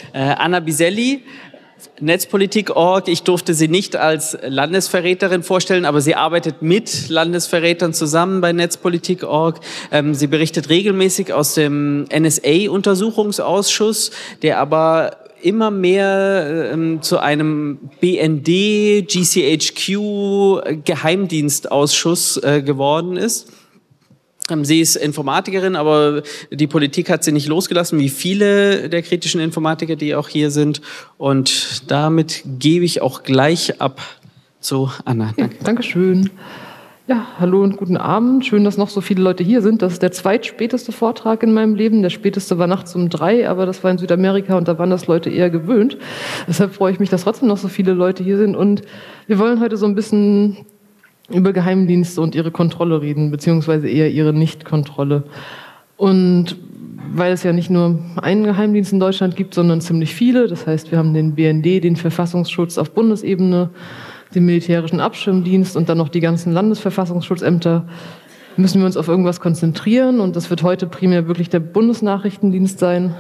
Anna Biselli, Netzpolitik.org. Ich durfte sie nicht als Landesverräterin vorstellen, aber sie arbeitet mit Landesverrätern zusammen bei Netzpolitik.org. Sie berichtet regelmäßig aus dem NSA-Untersuchungsausschuss, der aber immer mehr zu einem BND, GCHQ, Geheimdienstausschuss geworden ist. Sie ist Informatikerin, aber die Politik hat sie nicht losgelassen, wie viele der kritischen Informatiker, die auch hier sind. Und damit gebe ich auch gleich ab zu Anna. Danke. Dankeschön. Ja, hallo und guten Abend. Schön, dass noch so viele Leute hier sind. Das ist der zweitspäteste Vortrag in meinem Leben. Der späteste war nachts um 3, aber das war in Südamerika und da waren das Leute eher gewöhnt. Deshalb freue ich mich, dass trotzdem noch so viele Leute hier sind. Und wir wollen heute so ein bisschen über Geheimdienste und ihre Kontrolle reden, beziehungsweise eher ihre Nichtkontrolle. Und weil es ja nicht nur einen Geheimdienst in Deutschland gibt, sondern ziemlich viele, das heißt, wir haben den BND, den Verfassungsschutz auf Bundesebene, den militärischen Abschirmdienst und dann noch die ganzen Landesverfassungsschutzämter, müssen wir uns auf irgendwas konzentrieren und das wird heute primär wirklich der Bundesnachrichtendienst sein.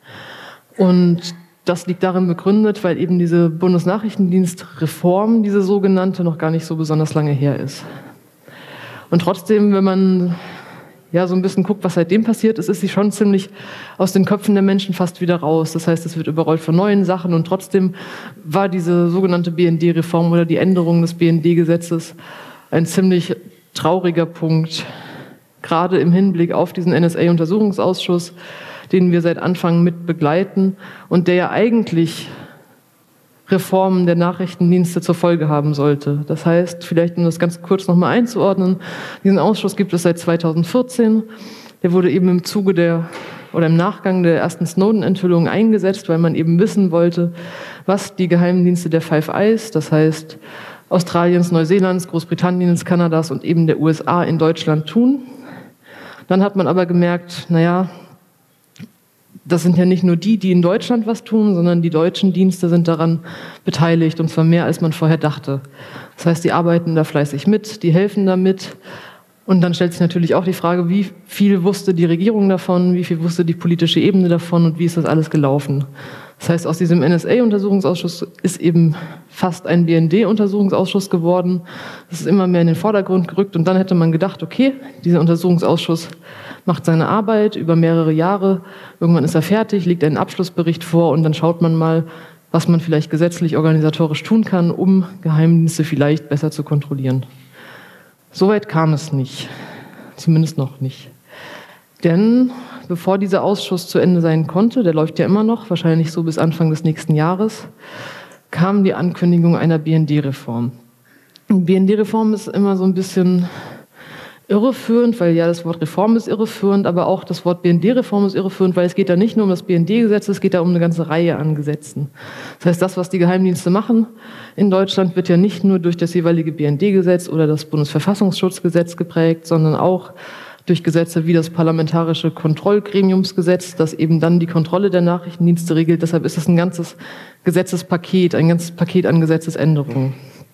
Und das liegt darin begründet, weil eben diese Bundesnachrichtendienstreform, diese sogenannte, noch gar nicht so besonders lange her ist. Und trotzdem, wenn man ja so ein bisschen guckt, was seitdem passiert ist, ist sie schon ziemlich aus den Köpfen der Menschen fast wieder raus. Das heißt, es wird überrollt von neuen Sachen und trotzdem war diese sogenannte BND-Reform oder die Änderung des BND-Gesetzes ein ziemlich trauriger Punkt, gerade im Hinblick auf diesen NSA-Untersuchungsausschuss, den wir seit Anfang mit begleiten und der ja eigentlich Reformen der Nachrichtendienste zur Folge haben sollte. Das heißt, vielleicht um das ganz kurz nochmal einzuordnen, diesen Ausschuss gibt es seit 2014. Der wurde eben im Nachgang der ersten Snowden-Enthüllung eingesetzt, weil man eben wissen wollte, was die Geheimdienste der Five Eyes, das heißt Australiens, Neuseelands, Großbritanniens, Kanadas und eben der USA in Deutschland tun. Dann hat man aber gemerkt, das sind ja nicht nur die in Deutschland was tun, sondern die deutschen Dienste sind daran beteiligt, und zwar mehr, als man vorher dachte. Das heißt, die arbeiten da fleißig mit, die helfen da mit. Und dann stellt sich natürlich auch die Frage, wie viel wusste die Regierung davon, wie viel wusste die politische Ebene davon und wie ist das alles gelaufen. Das heißt, aus diesem NSA-Untersuchungsausschuss ist eben fast ein BND-Untersuchungsausschuss geworden. Das ist immer mehr in den Vordergrund gerückt und dann hätte man gedacht, okay, dieser Untersuchungsausschuss macht seine Arbeit über mehrere Jahre, irgendwann ist er fertig, legt einen Abschlussbericht vor und dann schaut man mal, was man vielleicht gesetzlich, organisatorisch tun kann, um Geheimdienste vielleicht besser zu kontrollieren. Soweit kam es nicht, zumindest noch nicht. Denn bevor dieser Ausschuss zu Ende sein konnte, der läuft ja immer noch, wahrscheinlich so bis Anfang des nächsten Jahres, kam die Ankündigung einer BND-Reform. BND-Reform ist immer so ein bisschen irreführend, weil ja das Wort Reform ist irreführend, aber auch das Wort BND-Reform ist irreführend, weil es geht da nicht nur um das BND-Gesetz, es geht da um eine ganze Reihe an Gesetzen. Das heißt, das, was die Geheimdienste machen in Deutschland, wird ja nicht nur durch das jeweilige BND-Gesetz oder das Bundesverfassungsschutzgesetz geprägt, sondern auch durch Gesetze wie das Parlamentarische Kontrollgremiumsgesetz, das eben dann die Kontrolle der Nachrichtendienste regelt. Deshalb ist es ein ganzes Gesetzespaket, ein ganzes Paket an Gesetzesänderungen.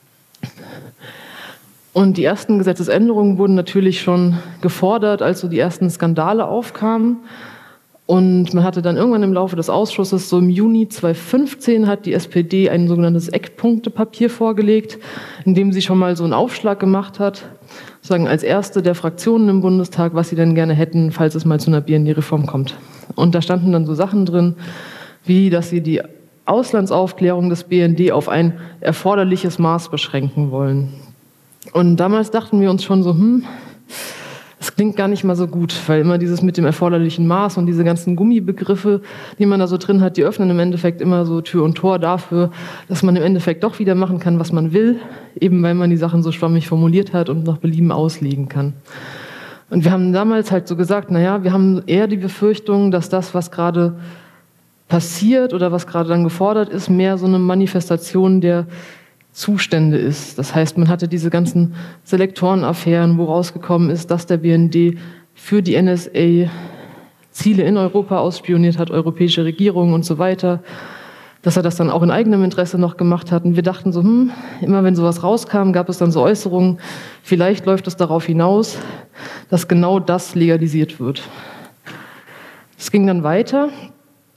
Und die ersten Gesetzesänderungen wurden natürlich schon gefordert, als so die ersten Skandale aufkamen. Und man hatte dann irgendwann im Laufe des Ausschusses, so im Juni 2015, hat die SPD ein sogenanntes Eckpunktepapier vorgelegt, in dem sie schon mal so einen Aufschlag gemacht hat, sozusagen als erste der Fraktionen im Bundestag, was sie denn gerne hätten, falls es mal zu einer BND-Reform kommt. Und da standen dann so Sachen drin, wie dass sie die Auslandsaufklärung des BND auf ein erforderliches Maß beschränken wollen. Und damals dachten wir uns schon so, das klingt gar nicht mal so gut, weil immer dieses mit dem erforderlichen Maß und diese ganzen Gummibegriffe, die man da so drin hat, die öffnen im Endeffekt immer so Tür und Tor dafür, dass man im Endeffekt doch wieder machen kann, was man will, eben weil man die Sachen so schwammig formuliert hat und nach Belieben auslegen kann. Und wir haben damals halt so gesagt, wir haben eher die Befürchtung, dass das, was gerade passiert oder was gerade dann gefordert ist, mehr so eine Manifestation der Zustände ist. Das heißt, man hatte diese ganzen Selektorenaffären, wo rausgekommen ist, dass der BND für die NSA Ziele in Europa ausspioniert hat, europäische Regierungen und so weiter, dass er das dann auch in eigenem Interesse noch gemacht hat. Und wir dachten so, immer wenn sowas rauskam, gab es dann so Äußerungen, vielleicht läuft es darauf hinaus, dass genau das legalisiert wird. Es ging dann weiter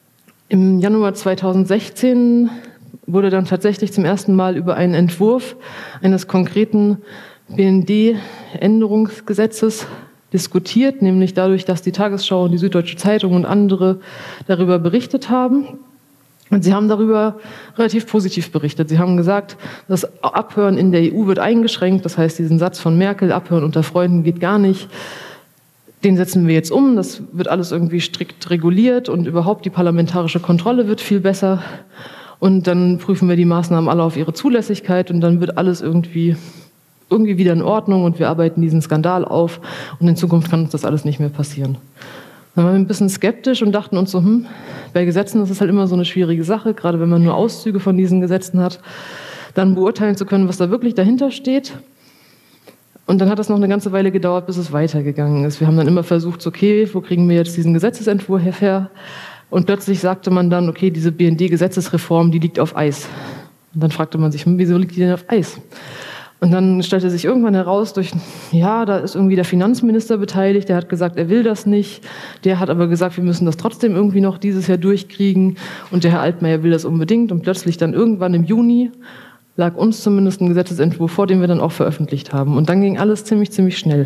Im Januar 2016 wurde dann tatsächlich zum ersten Mal über einen Entwurf eines konkreten BND-Änderungsgesetzes diskutiert, nämlich dadurch, dass die Tagesschau und die Süddeutsche Zeitung und andere darüber berichtet haben. Und sie haben darüber relativ positiv berichtet. Sie haben gesagt, das Abhören in der EU wird eingeschränkt. Das heißt, diesen Satz von Merkel, Abhören unter Freunden geht gar nicht. Den setzen wir jetzt um. Das wird alles irgendwie strikt reguliert und überhaupt die parlamentarische Kontrolle wird viel besser. Und dann prüfen wir die Maßnahmen alle auf ihre Zulässigkeit und dann wird alles irgendwie wieder in Ordnung und wir arbeiten diesen Skandal auf und in Zukunft kann uns das alles nicht mehr passieren. Dann waren wir ein bisschen skeptisch und dachten uns so, bei Gesetzen ist es halt immer so eine schwierige Sache, gerade wenn man nur Auszüge von diesen Gesetzen hat, dann beurteilen zu können, was da wirklich dahinter steht. Und dann hat es noch eine ganze Weile gedauert, bis es weitergegangen ist. Wir haben dann immer versucht, okay, wo kriegen wir jetzt diesen Gesetzesentwurf her? Und plötzlich sagte man dann, okay, diese BND-Gesetzesreform, die liegt auf Eis. Und dann fragte man sich, wieso liegt die denn auf Eis? Und dann stellte sich irgendwann heraus, da ist irgendwie der Finanzminister beteiligt, der hat gesagt, er will das nicht. Der hat aber gesagt, wir müssen das trotzdem irgendwie noch dieses Jahr durchkriegen. Und der Herr Altmaier will das unbedingt. Und plötzlich dann irgendwann im Juni lag uns zumindest ein Gesetzesentwurf vor, den wir dann auch veröffentlicht haben. Und dann ging alles ziemlich, ziemlich schnell.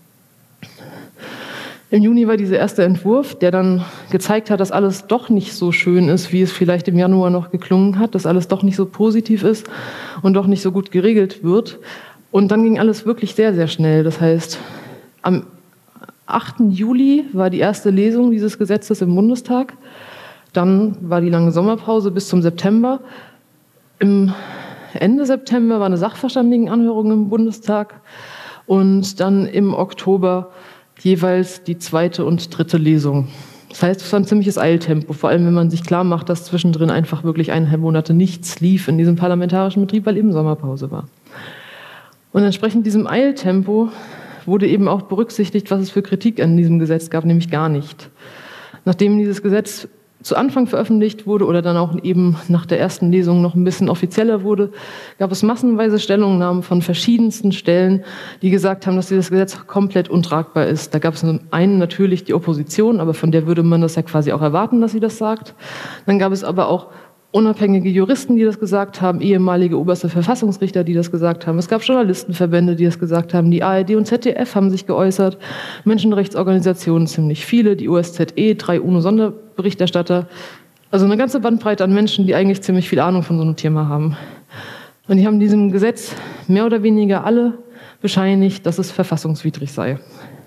Im Juni war dieser erste Entwurf, der dann gezeigt hat, dass alles doch nicht so schön ist, wie es vielleicht im Januar noch geklungen hat, dass alles doch nicht so positiv ist und doch nicht so gut geregelt wird. Und dann ging alles wirklich sehr, sehr schnell. Das heißt, am 8. Juli war die erste Lesung dieses Gesetzes im Bundestag. Dann war die lange Sommerpause bis zum September. Im Ende September war eine Sachverständigenanhörung im Bundestag und dann im Oktober jeweils die zweite und dritte Lesung. Das heißt, es war ein ziemliches Eiltempo, vor allem wenn man sich klar macht, dass zwischendrin einfach wirklich 1,5 Monate nichts lief in diesem parlamentarischen Betrieb, weil eben Sommerpause war. Und entsprechend diesem Eiltempo wurde eben auch berücksichtigt, was es für Kritik an diesem Gesetz gab, nämlich gar nicht. Nachdem dieses Gesetz zu Anfang veröffentlicht wurde oder dann auch eben nach der ersten Lesung noch ein bisschen offizieller wurde, gab es massenweise Stellungnahmen von verschiedensten Stellen, die gesagt haben, dass dieses Gesetz komplett untragbar ist. Da gab es zum einen natürlich die Opposition, aber von der würde man das ja quasi auch erwarten, dass sie das sagt. Dann gab es aber auch unabhängige Juristen, die das gesagt haben, ehemalige oberste Verfassungsrichter, die das gesagt haben. Es gab Journalistenverbände, die das gesagt haben. Die ARD und ZDF haben sich geäußert. Menschenrechtsorganisationen ziemlich viele. Die OSZE, 3 UNO-Sonderberichterstatter. Also eine ganze Bandbreite an Menschen, die eigentlich ziemlich viel Ahnung von so einem Thema haben. Und die haben diesem Gesetz mehr oder weniger alle bescheinigt, dass es verfassungswidrig sei.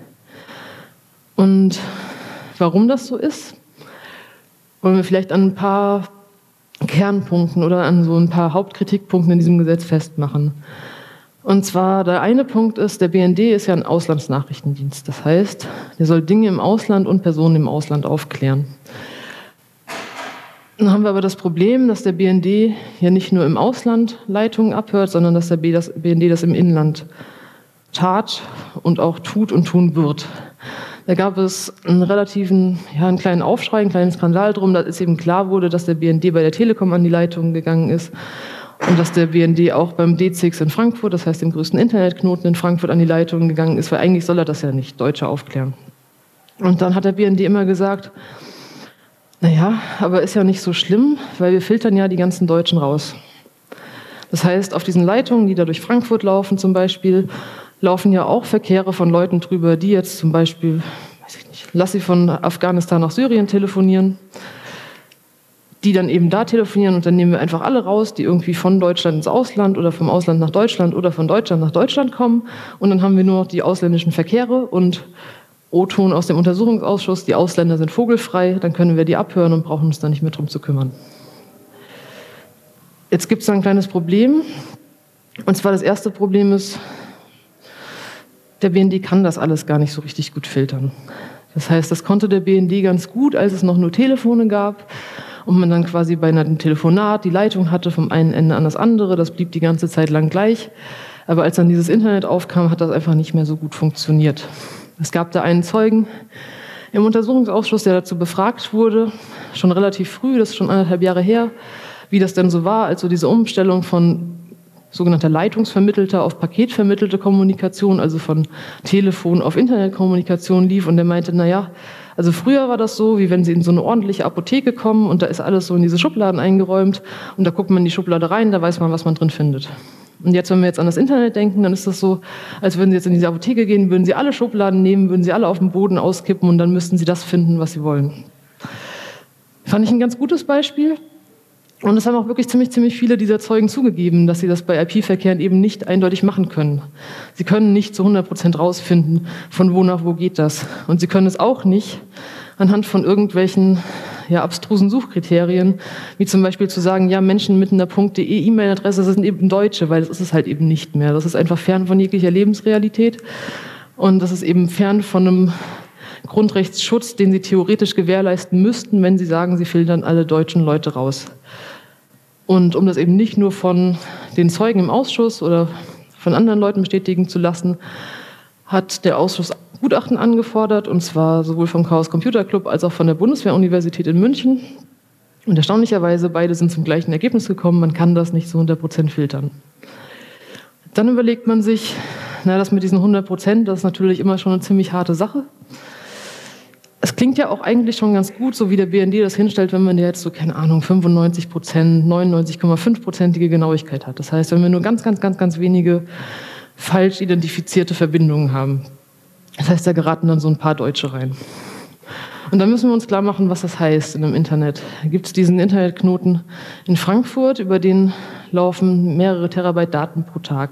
Und warum das so ist, wollen wir vielleicht an ein paar Kernpunkten oder an so ein paar Hauptkritikpunkten in diesem Gesetz festmachen. Und zwar, der eine Punkt ist, der BND ist ja ein Auslandsnachrichtendienst. Das heißt, der soll Dinge im Ausland und Personen im Ausland aufklären. Dann haben wir aber das Problem, dass der BND ja nicht nur im Ausland Leitungen abhört, sondern dass der BND das im Inland tat und auch tut und tun wird. Da gab es einen kleinen Aufschrei, einen kleinen Skandal drum, dass es eben klar wurde, dass der BND bei der Telekom an die Leitung gegangen ist und dass der BND auch beim D6 in Frankfurt, das heißt dem größten Internetknoten in Frankfurt, an die Leitung gegangen ist, weil eigentlich soll er das ja nicht, Deutsche aufklären. Und dann hat der BND immer gesagt, naja, aber ist ja nicht so schlimm, weil wir filtern ja die ganzen Deutschen raus. Das heißt, auf diesen Leitungen, die da durch Frankfurt laufen zum Beispiel, laufen ja auch Verkehre von Leuten drüber, die jetzt zum Beispiel, lass sie von Afghanistan nach Syrien telefonieren, die dann eben da telefonieren und dann nehmen wir einfach alle raus, die irgendwie von Deutschland ins Ausland oder vom Ausland nach Deutschland oder von Deutschland nach Deutschland kommen und dann haben wir nur noch die ausländischen Verkehre und O-Ton aus dem Untersuchungsausschuss, die Ausländer sind vogelfrei, dann können wir die abhören und brauchen uns da nicht mehr drum zu kümmern. Jetzt gibt es da ein kleines Problem, und zwar das erste Problem ist, der BND kann das alles gar nicht so richtig gut filtern. Das heißt, das konnte der BND ganz gut, als es noch nur Telefone gab und man dann quasi bei einem Telefonat die Leitung hatte vom einen Ende an das andere. Das blieb die ganze Zeit lang gleich. Aber als dann dieses Internet aufkam, hat das einfach nicht mehr so gut funktioniert. Es gab da einen Zeugen im Untersuchungsausschuss, der dazu befragt wurde, schon relativ früh, das ist schon 1,5 Jahre her, wie das denn so war, als so diese Umstellung von sogenannter leitungsvermittelter auf paketvermittelte Kommunikation, also von Telefon auf Internetkommunikation lief. Und der meinte, naja, also früher war das so, wie wenn Sie in so eine ordentliche Apotheke kommen und da ist alles so in diese Schubladen eingeräumt und da guckt man in die Schublade rein, da weiß man, was man drin findet. Und jetzt, wenn wir jetzt an das Internet denken, dann ist das so, als würden Sie jetzt in diese Apotheke gehen, würden Sie alle Schubladen nehmen, würden Sie alle auf den Boden auskippen und dann müssten Sie das finden, was Sie wollen. Fand ich ein ganz gutes Beispiel. Und es haben auch wirklich ziemlich viele dieser Zeugen zugegeben, dass sie das bei IP-Verkehren eben nicht eindeutig machen können. Sie können nicht zu 100% rausfinden, von wo nach wo geht das. Und sie können es auch nicht anhand von irgendwelchen abstrusen Suchkriterien, wie zum Beispiel zu sagen, ja, Menschen mit einer .de E-Mail-Adresse sind eben Deutsche, weil das ist es halt eben nicht mehr. Das ist einfach fern von jeglicher Lebensrealität und das ist eben fern von einem Grundrechtsschutz, den sie theoretisch gewährleisten müssten, wenn sie sagen, sie filtern alle deutschen Leute raus. Und um das eben nicht nur von den Zeugen im Ausschuss oder von anderen Leuten bestätigen zu lassen, hat der Ausschuss Gutachten angefordert, und zwar sowohl vom Chaos Computer Club als auch von der Bundeswehr-Universität in München. Und erstaunlicherweise, beide sind zum gleichen Ergebnis gekommen, man kann das nicht zu 100% filtern. Dann überlegt man sich, das mit diesen 100%, das ist natürlich immer schon eine ziemlich harte Sache. Es klingt ja auch eigentlich schon ganz gut, so wie der BND das hinstellt, wenn man jetzt so, keine Ahnung, 95%, 99,5%ige Genauigkeit hat. Das heißt, wenn wir nur ganz wenige falsch identifizierte Verbindungen haben. Das heißt, da geraten dann so ein paar Deutsche rein. Und dann müssen wir uns klar machen, was das heißt in einem Internet. Da gibt es diesen Internetknoten in Frankfurt, über den laufen mehrere Terabyte Daten pro Tag.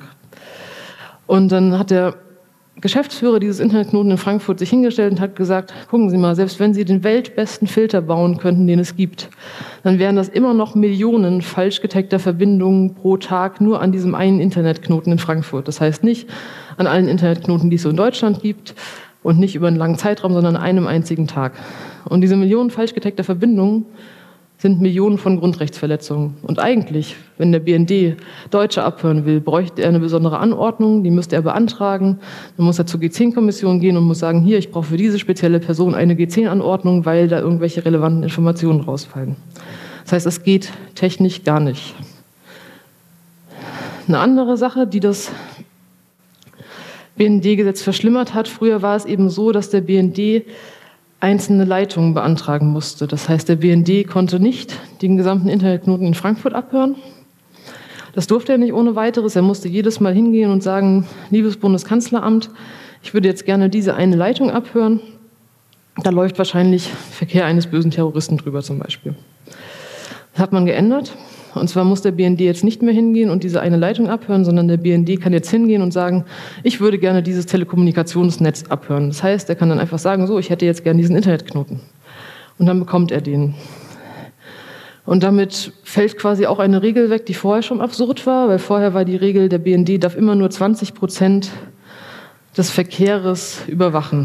Und dann hat der Geschäftsführer dieses Internetknoten in Frankfurt sich hingestellt und hat gesagt, gucken Sie mal, selbst wenn Sie den weltbesten Filter bauen könnten, den es gibt, dann wären das immer noch Millionen falsch getaggter Verbindungen pro Tag nur an diesem einen Internetknoten in Frankfurt. Das heißt nicht an allen Internetknoten, die es so in Deutschland gibt und nicht über einen langen Zeitraum, sondern an einem einzigen Tag. Und diese Millionen falsch getaggter Verbindungen sind Millionen von Grundrechtsverletzungen. Und eigentlich, wenn der BND Deutsche abhören will, bräuchte er eine besondere Anordnung, die müsste er beantragen. Dann muss er zur G10-Kommission gehen und muss sagen, hier, ich brauche für diese spezielle Person eine G10-Anordnung, weil da irgendwelche relevanten Informationen rausfallen. Das heißt, es geht technisch gar nicht. Eine andere Sache, die das BND-Gesetz verschlimmert hat, früher war es eben so, dass der BND einzelne Leitungen beantragen musste. Das heißt, der BND konnte nicht den gesamten Internetknoten in Frankfurt abhören. Das durfte er nicht ohne weiteres. Er musste jedes Mal hingehen und sagen, liebes Bundeskanzleramt, ich würde jetzt gerne diese eine Leitung abhören. Da läuft wahrscheinlich Verkehr eines bösen Terroristen drüber zum Beispiel. Das hat man geändert. Und zwar muss der BND jetzt nicht mehr hingehen und diese eine Leitung abhören, sondern der BND kann jetzt hingehen und sagen, ich würde gerne dieses Telekommunikationsnetz abhören. Das heißt, er kann dann einfach sagen, so, ich hätte jetzt gerne diesen Internetknoten. Und dann bekommt er den. Und damit fällt quasi auch eine Regel weg, die vorher schon absurd war, weil vorher war die Regel, der BND darf immer nur 20% des Verkehrs überwachen.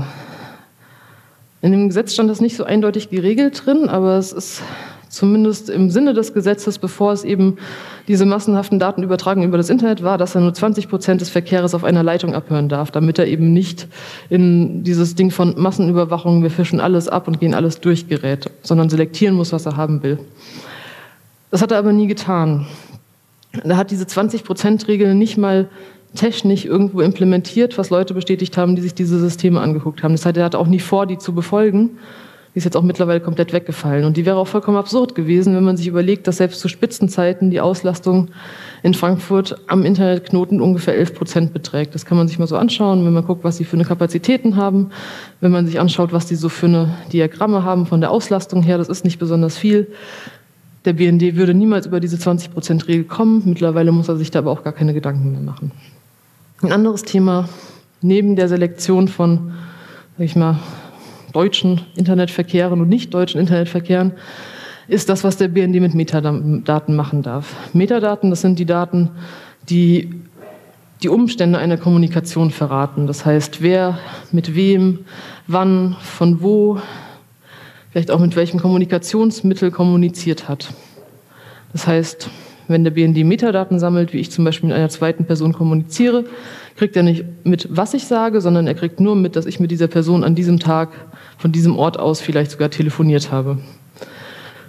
In dem Gesetz stand das nicht so eindeutig geregelt drin, aber es ist zumindest im Sinne des Gesetzes, bevor es eben diese massenhaften Datenübertragungen über das Internet war, dass er nur 20% des Verkehrs auf einer Leitung abhören darf, damit er eben nicht in dieses Ding von Massenüberwachung, wir fischen alles ab und gehen alles durch gerät, sondern selektieren muss, was er haben will. Das hat er aber nie getan. Er hat diese 20%-Regel nicht mal technisch irgendwo implementiert, was Leute bestätigt haben, die sich diese Systeme angeguckt haben. Das heißt, er hatte auch nie vor, die zu befolgen. Die ist jetzt auch mittlerweile komplett weggefallen. Und die wäre auch vollkommen absurd gewesen, wenn man sich überlegt, dass selbst zu Spitzenzeiten die Auslastung in Frankfurt am Internetknoten ungefähr 11% beträgt. Das kann man sich mal so anschauen, wenn man guckt, was sie für eine Kapazitäten haben, wenn man sich anschaut, was die so für eine Diagramme haben von der Auslastung her. Das ist nicht besonders viel. Der BND würde niemals über diese 20%-Regel kommen. Mittlerweile muss er sich da aber auch gar keine Gedanken mehr machen. Ein anderes Thema, neben der Selektion von, sag ich mal, deutschen Internetverkehren und nicht deutschen Internetverkehren, ist das, was der BND mit Metadaten machen darf. Metadaten, das sind die Daten, die die Umstände einer Kommunikation verraten. Das heißt, wer mit wem, wann, von wo, vielleicht auch mit welchem Kommunikationsmittel kommuniziert hat. Das heißt, wenn der BND Metadaten sammelt, wie ich zum Beispiel mit einer zweiten Person kommuniziere, kriegt er nicht mit, was ich sage, sondern er kriegt nur mit, dass ich mit dieser Person an diesem Tag von diesem Ort aus vielleicht sogar telefoniert habe.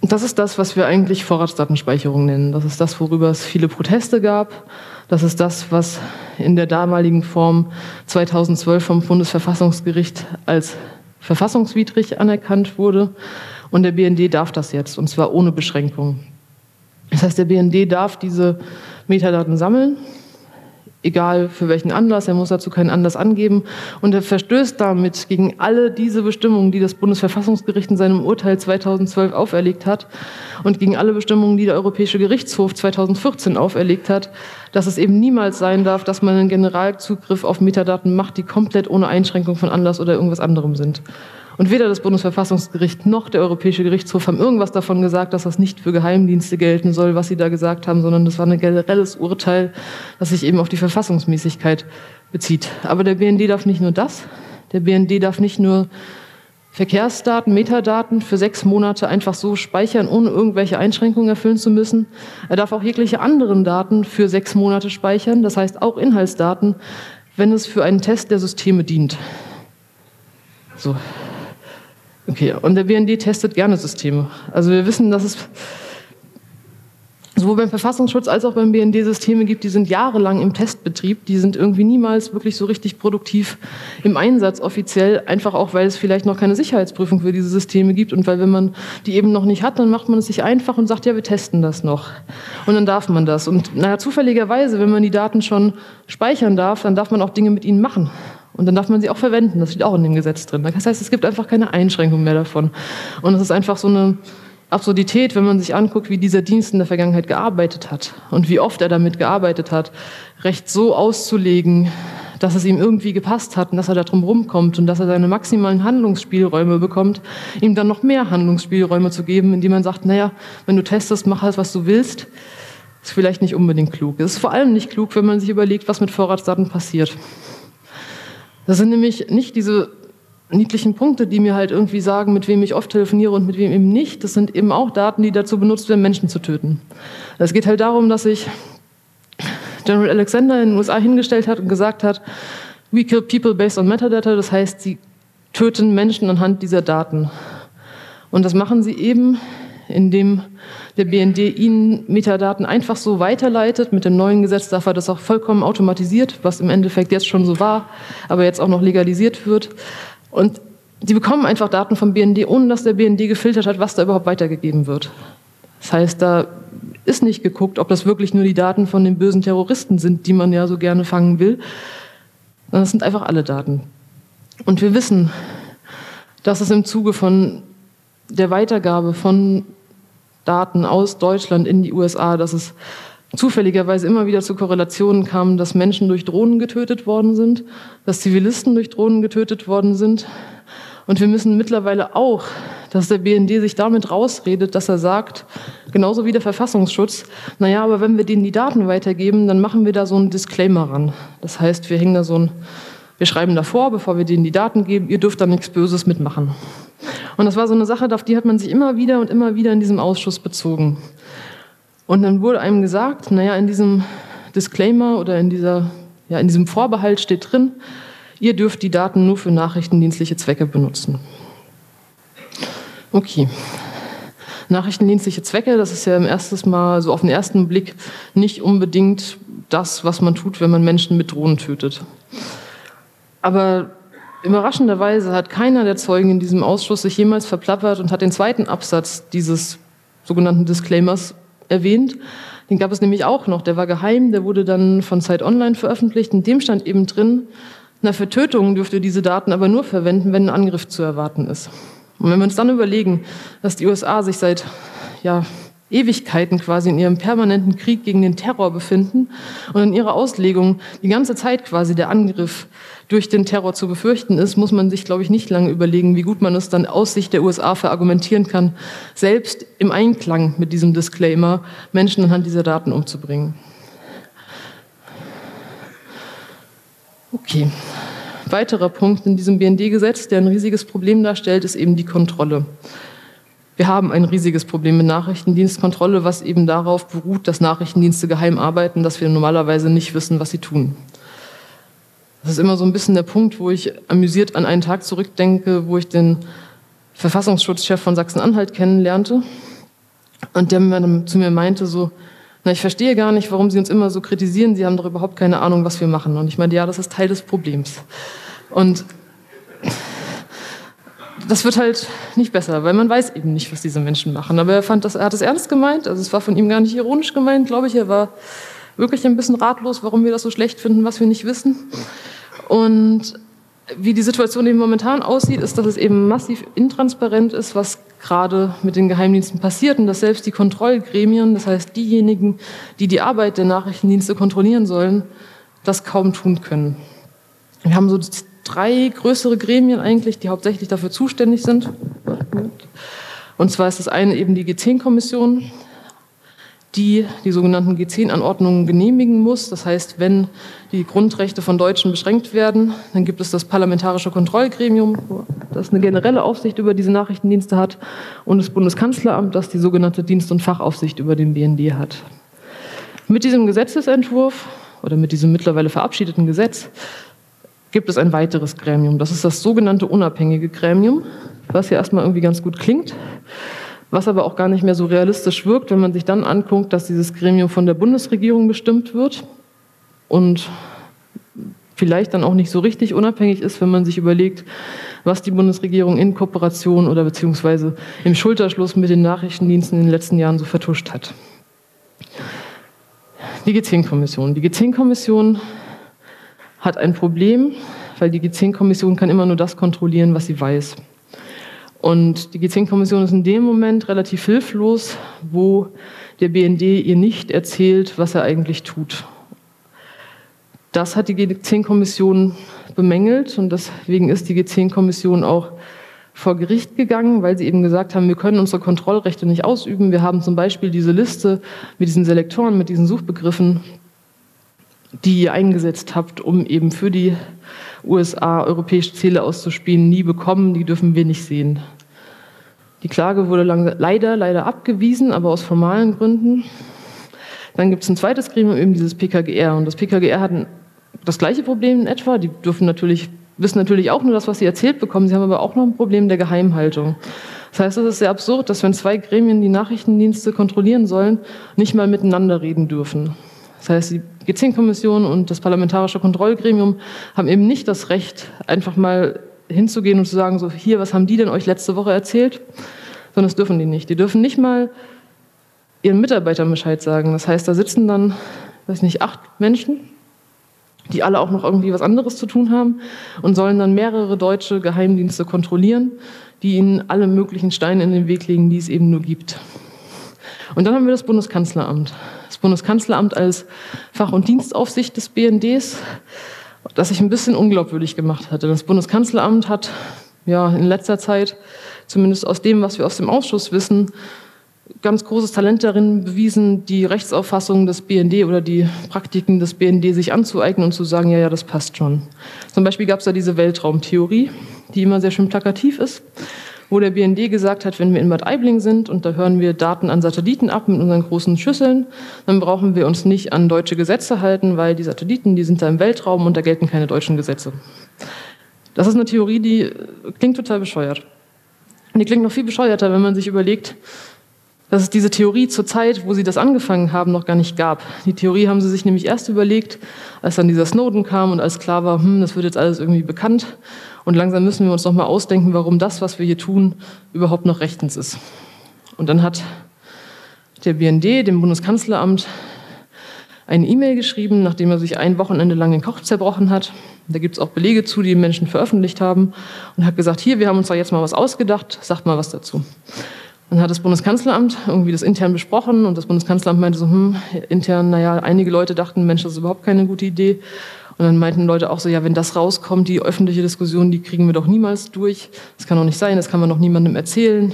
Das ist das, was wir eigentlich Vorratsdatenspeicherung nennen. Das ist das, worüber es viele Proteste gab. Das ist das, was in der damaligen Form 2012 vom Bundesverfassungsgericht als verfassungswidrig anerkannt wurde. Und der BND darf das jetzt, und zwar ohne Beschränkung. Das heißt, der BND darf diese Metadaten sammeln, egal für welchen Anlass, er muss dazu keinen Anlass angeben. Und er verstößt damit gegen alle diese Bestimmungen, die das Bundesverfassungsgericht in seinem Urteil 2012 auferlegt hat und gegen alle Bestimmungen, die der Europäische Gerichtshof 2014 auferlegt hat, dass es eben niemals sein darf, dass man einen Generalzugriff auf Metadaten macht, die komplett ohne Einschränkung von Anlass oder irgendwas anderem sind. Und weder das Bundesverfassungsgericht noch der Europäische Gerichtshof haben irgendwas davon gesagt, dass das nicht für Geheimdienste gelten soll, was sie da gesagt haben, sondern das war ein generelles Urteil, das sich eben auf die Verfassungsmäßigkeit bezieht. Aber der BND darf nicht nur das, der BND darf nicht nur Verkehrsdaten, Metadaten für 6 Monate einfach so speichern, ohne irgendwelche Einschränkungen erfüllen zu müssen. Er darf auch jegliche anderen Daten für 6 Monate speichern, das heißt auch Inhaltsdaten, wenn es für einen Test der Systeme dient. So. Okay, und der BND testet gerne Systeme. Also wir wissen, dass es sowohl beim Verfassungsschutz als auch beim BND Systeme gibt, die sind jahrelang im Testbetrieb, die sind irgendwie niemals wirklich so richtig produktiv im Einsatz offiziell, einfach auch, weil es vielleicht noch keine Sicherheitsprüfung für diese Systeme gibt und weil, wenn man die eben noch nicht hat, dann macht man es sich einfach und sagt, ja, wir testen das noch. Und dann darf man das. Und naja, zufälligerweise, wenn man die Daten schon speichern darf, dann darf man auch Dinge mit ihnen machen. Und dann darf man sie auch verwenden, das steht auch in dem Gesetz drin. Das heißt, es gibt einfach keine Einschränkung mehr davon. Und es ist einfach so eine Absurdität, wenn man sich anguckt, wie dieser Dienst in der Vergangenheit gearbeitet hat und wie oft er damit gearbeitet hat, Recht so auszulegen, dass es ihm irgendwie gepasst hat und dass er da drum rumkommt und dass er seine maximalen Handlungsspielräume bekommt, ihm dann noch mehr Handlungsspielräume zu geben, indem man sagt, naja, wenn du testest, mach halt, was du willst, ist vielleicht nicht unbedingt klug. Es ist vor allem nicht klug, wenn man sich überlegt, was mit Vorratsdaten passiert. Das sind nämlich nicht diese niedlichen Punkte, die mir halt irgendwie sagen, mit wem ich oft telefoniere und mit wem eben nicht. Das sind eben auch Daten, die dazu benutzt werden, Menschen zu töten. Es geht halt darum, dass sich General Alexander in den USA hingestellt hat und gesagt hat, we kill people based on metadata, das heißt, sie töten Menschen anhand dieser Daten. Und das machen sie eben, indem der BND ihnen Metadaten einfach so weiterleitet. Mit dem neuen Gesetz darf er das auch vollkommen automatisiert, was im Endeffekt jetzt schon so war, aber jetzt auch noch legalisiert wird. Und die bekommen einfach Daten vom BND, ohne dass der BND gefiltert hat, was da überhaupt weitergegeben wird. Das heißt, da ist nicht geguckt, ob das wirklich nur die Daten von den bösen Terroristen sind, die man ja so gerne fangen will, sondern das sind einfach alle Daten. Und wir wissen, dass es im Zuge von der Weitergabe von Daten aus Deutschland in die USA, dass es zufälligerweise immer wieder zu Korrelationen kam, dass Menschen durch Drohnen getötet worden sind, dass Zivilisten durch Drohnen getötet worden sind. Und wir müssen mittlerweile auch, dass der BND sich damit rausredet, dass er sagt, genauso wie der Verfassungsschutz, naja, aber wenn wir denen die Daten weitergeben, dann machen wir da so einen Disclaimer ran. Das heißt, wir schreiben davor, bevor wir denen die Daten geben, ihr dürft da nichts Böses mitmachen. Und das war so eine Sache, auf die hat man sich immer wieder in diesem Ausschuss bezogen. Und dann wurde einem gesagt, naja, in diesem Disclaimer oder in diesem Vorbehalt steht drin, ihr dürft die Daten nur für nachrichtendienstliche Zwecke benutzen. Okay. Nachrichtendienstliche Zwecke, das ist ja so auf den ersten Blick nicht unbedingt das, was man tut, wenn man Menschen mit Drohnen tötet. Aber überraschenderweise hat keiner der Zeugen in diesem Ausschuss sich jemals verplappert und hat den zweiten Absatz dieses sogenannten Disclaimers erwähnt. Den gab es nämlich auch noch, der war geheim, der wurde dann von Zeit Online veröffentlicht. In dem stand eben drin, für Tötungen dürft ihr diese Daten aber nur verwenden, wenn ein Angriff zu erwarten ist. Und wenn wir uns dann überlegen, dass die USA sich seit Ewigkeiten quasi in ihrem permanenten Krieg gegen den Terror befinden und in ihrer Auslegung die ganze Zeit quasi der Angriff durch den Terror zu befürchten ist, muss man sich, glaube ich, nicht lange überlegen, wie gut man es dann aus Sicht der USA verargumentieren kann, selbst im Einklang mit diesem Disclaimer Menschen anhand dieser Daten umzubringen. Okay. Weiterer Punkt in diesem BND-Gesetz, der ein riesiges Problem darstellt, ist eben die Kontrolle. Wir haben ein riesiges Problem mit Nachrichtendienstkontrolle, was eben darauf beruht, dass Nachrichtendienste geheim arbeiten, dass wir normalerweise nicht wissen, was sie tun. Das ist immer so ein bisschen der Punkt, wo ich amüsiert an einen Tag zurückdenke, wo ich den Verfassungsschutzchef von Sachsen-Anhalt kennenlernte. Und der dann zu mir meinte so, na, ich verstehe gar nicht, warum Sie uns immer so kritisieren, Sie haben doch überhaupt keine Ahnung, was wir machen. Und ich meinte, ja, das ist Teil des Problems. Und das wird halt nicht besser, weil man weiß eben nicht, was diese Menschen machen. Aber er hat es ernst gemeint, also es war von ihm gar nicht ironisch gemeint, glaube ich. Er war wirklich ein bisschen ratlos, warum wir das so schlecht finden, was wir nicht wissen. Und wie die Situation eben momentan aussieht, ist, dass es eben massiv intransparent ist, was gerade mit den Geheimdiensten passiert und dass selbst die Kontrollgremien, das heißt diejenigen, die die Arbeit der Nachrichtendienste kontrollieren sollen, das kaum tun können. Wir haben so 3 größere Gremien eigentlich, die hauptsächlich dafür zuständig sind. Und zwar ist das eine eben die G10-Kommission, die sogenannten G10-Anordnungen genehmigen muss. Das heißt, wenn die Grundrechte von Deutschen beschränkt werden, dann gibt es das Parlamentarische Kontrollgremium, das eine generelle Aufsicht über diese Nachrichtendienste hat, und das Bundeskanzleramt, das die sogenannte Dienst- und Fachaufsicht über den BND hat. Mit diesem Gesetzesentwurf oder mit diesem mittlerweile verabschiedeten Gesetz gibt es ein weiteres Gremium. Das ist das sogenannte unabhängige Gremium, was ja erstmal irgendwie ganz gut klingt, was aber auch gar nicht mehr so realistisch wirkt, wenn man sich dann anguckt, dass dieses Gremium von der Bundesregierung bestimmt wird und vielleicht dann auch nicht so richtig unabhängig ist, wenn man sich überlegt, was die Bundesregierung in Kooperation oder beziehungsweise im Schulterschluss mit den Nachrichtendiensten in den letzten Jahren so vertuscht hat. Die G10-Kommission. Die G10-Kommission hat ein Problem, weil die G10-Kommission kann immer nur das kontrollieren, was sie weiß. Und die G10-Kommission ist in dem Moment relativ hilflos, wo der BND ihr nicht erzählt, was er eigentlich tut. Das hat die G10-Kommission bemängelt und deswegen ist die G10-Kommission auch vor Gericht gegangen, weil sie eben gesagt haben, wir können unsere Kontrollrechte nicht ausüben. Wir haben zum Beispiel diese Liste mit diesen Selektoren, mit diesen Suchbegriffen, die ihr eingesetzt habt, um eben für die USA europäische Ziele auszuspielen, nie bekommen, die dürfen wir nicht sehen. Die Klage wurde leider abgewiesen, aber aus formalen Gründen. Dann gibt es ein zweites Gremium, eben dieses PKGR. Und das PKGR hat das gleiche Problem in etwa. Die wissen natürlich auch nur das, was sie erzählt bekommen. Sie haben aber auch noch ein Problem der Geheimhaltung. Das heißt, es ist sehr absurd, dass wenn 2 Gremien die Nachrichtendienste kontrollieren sollen, nicht mal miteinander reden dürfen. Das heißt, die G10-Kommission und das Parlamentarische Kontrollgremium haben eben nicht das Recht, einfach mal hinzugehen und zu sagen, so, hier, was haben die denn euch letzte Woche erzählt? Sondern das dürfen die nicht. Die dürfen nicht mal ihren Mitarbeitern Bescheid sagen. Das heißt, da sitzen dann, 8 Menschen, die alle auch noch irgendwie was anderes zu tun haben und sollen dann mehrere deutsche Geheimdienste kontrollieren, die ihnen alle möglichen Steine in den Weg legen, die es eben nur gibt. Und dann haben wir das Bundeskanzleramt. Das Bundeskanzleramt als Fach- und Dienstaufsicht des BNDs, das sich ein bisschen unglaubwürdig gemacht hatte. Das Bundeskanzleramt hat in letzter Zeit, zumindest aus dem, was wir aus dem Ausschuss wissen, ganz großes Talent darin bewiesen, die Rechtsauffassung des BND oder die Praktiken des BND sich anzueignen und zu sagen, ja, das passt schon. Zum Beispiel gab es da diese Weltraumtheorie, die immer sehr schön plakativ ist, wo der BND gesagt hat, wenn wir in Bad Aibling sind und da hören wir Daten an Satelliten ab mit unseren großen Schüsseln, dann brauchen wir uns nicht an deutsche Gesetze halten, weil die Satelliten, die sind da im Weltraum und da gelten keine deutschen Gesetze. Das ist eine Theorie, die klingt total bescheuert. Und die klingt noch viel bescheuerter, wenn man sich überlegt, dass es diese Theorie zur Zeit, wo sie das angefangen haben, noch gar nicht gab. Die Theorie haben sie sich nämlich erst überlegt, als dann dieser Snowden kam und als klar war, das wird jetzt alles irgendwie bekannt. Und langsam müssen wir uns noch mal ausdenken, warum das, was wir hier tun, überhaupt noch rechtens ist. Und dann hat der BND dem Bundeskanzleramt eine E-Mail geschrieben, nachdem er sich ein Wochenende lang den Kopf zerbrochen hat. Da gibt es auch Belege zu, die Menschen veröffentlicht haben. Und hat gesagt, hier, wir haben uns da jetzt mal was ausgedacht, sagt mal was dazu. Dann hat das Bundeskanzleramt irgendwie das intern besprochen und das Bundeskanzleramt meinte so, intern, einige Leute dachten, Mensch, das ist überhaupt keine gute Idee. Und dann meinten Leute auch so, ja, wenn das rauskommt, die öffentliche Diskussion, die kriegen wir doch niemals durch. Das kann doch nicht sein, das kann man doch niemandem erzählen.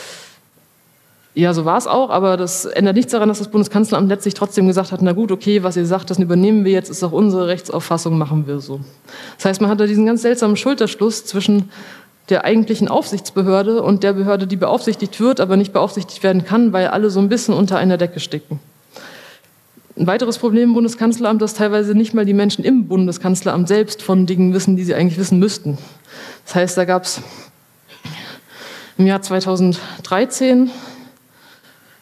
Ja, so war es auch, aber das ändert nichts daran, dass das Bundeskanzleramt letztlich trotzdem gesagt hat, na gut, okay, was ihr sagt, das übernehmen wir jetzt, ist auch unsere Rechtsauffassung, machen wir so. Das heißt, man hat da diesen ganz seltsamen Schulterschluss zwischen der eigentlichen Aufsichtsbehörde und der Behörde, die beaufsichtigt wird, aber nicht beaufsichtigt werden kann, weil alle so ein bisschen unter einer Decke stecken. Ein weiteres Problem im Bundeskanzleramt, dass teilweise nicht mal die Menschen im Bundeskanzleramt selbst von Dingen wissen, die sie eigentlich wissen müssten. Das heißt, da gab es im Jahr 2013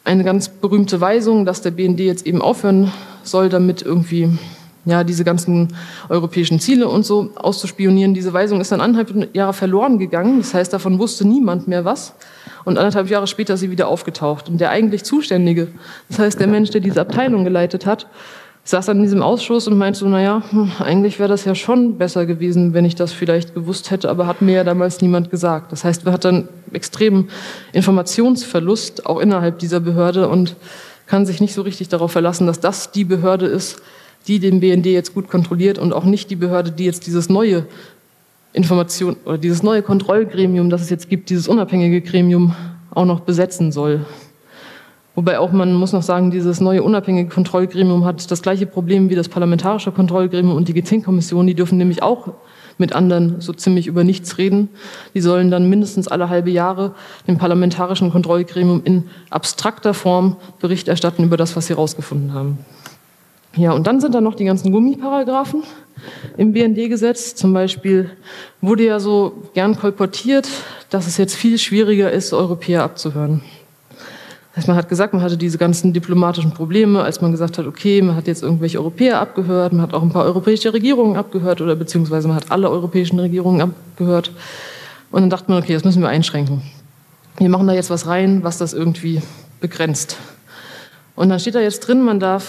eine ganz berühmte Weisung, dass der BND jetzt eben aufhören soll, damit irgendwie diese ganzen europäischen Ziele und so auszuspionieren. Diese Weisung ist dann 1,5 Jahre verloren gegangen. Das heißt, davon wusste niemand mehr was. Und 1,5 Jahre später ist sie wieder aufgetaucht. Und der eigentlich Zuständige, das heißt der Mensch, der diese Abteilung geleitet hat, saß dann in diesem Ausschuss und meinte so, eigentlich wäre das ja schon besser gewesen, wenn ich das vielleicht gewusst hätte, aber hat mir ja damals niemand gesagt. Das heißt, man hat dann extremen Informationsverlust auch innerhalb dieser Behörde und kann sich nicht so richtig darauf verlassen, dass das die Behörde ist, die den BND jetzt gut kontrolliert und auch nicht die Behörde, die jetzt dieses neue dieses neue Kontrollgremium, das es jetzt gibt, dieses unabhängige Gremium auch noch besetzen soll. Wobei auch, man muss noch sagen, dieses neue unabhängige Kontrollgremium hat das gleiche Problem wie das parlamentarische Kontrollgremium und die G10-Kommission. Die dürfen nämlich auch mit anderen so ziemlich über nichts reden. Die sollen dann mindestens alle halbe Jahre dem parlamentarischen Kontrollgremium in abstrakter Form Bericht erstatten über das, was sie herausgefunden haben. Ja, und dann sind da noch die ganzen Gummiparagraphen im BND-Gesetz. Zum Beispiel wurde ja so gern kolportiert, dass es jetzt viel schwieriger ist, Europäer abzuhören. Das heißt, man hat gesagt, man hatte diese ganzen diplomatischen Probleme, als man gesagt hat, okay, man hat jetzt irgendwelche Europäer abgehört, man hat auch ein paar europäische Regierungen abgehört oder beziehungsweise man hat alle europäischen Regierungen abgehört. Und dann dachte man, okay, das müssen wir einschränken. Wir machen da jetzt was rein, was das irgendwie begrenzt. Und dann steht da jetzt drin, man darf